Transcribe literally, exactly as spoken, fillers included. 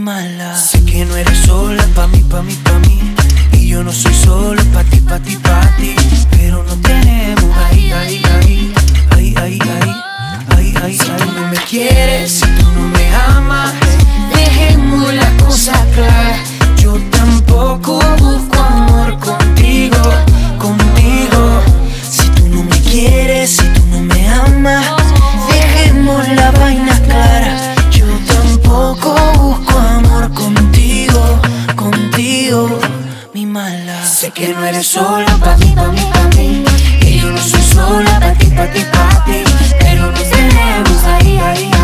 mala. Sé que no eres sola pa' mí, pa' mí, pa' mí, y yo no soy solo pa' ti, pa' ti, pa' ti. Pero no tenemos ahí, ahí, ahí, ahí, ahí, ahí, ahí, ahí. Si tú no me quieres, si tú no me amas, dejemos la cosa clara. Yo tampoco busco amor contigo, contigo. Si tú no me quieres, si tú no me amas, dejemos la vaina clara. Yo tampoco busco amor contigo, contigo, mi mala. Sé que no eres sola pa' mí, pa' mí, pa' mí, y yo no soy sola pa' ti, pa' ti, pa' ti. Pero nos tenemos ahí, ahí, ahí.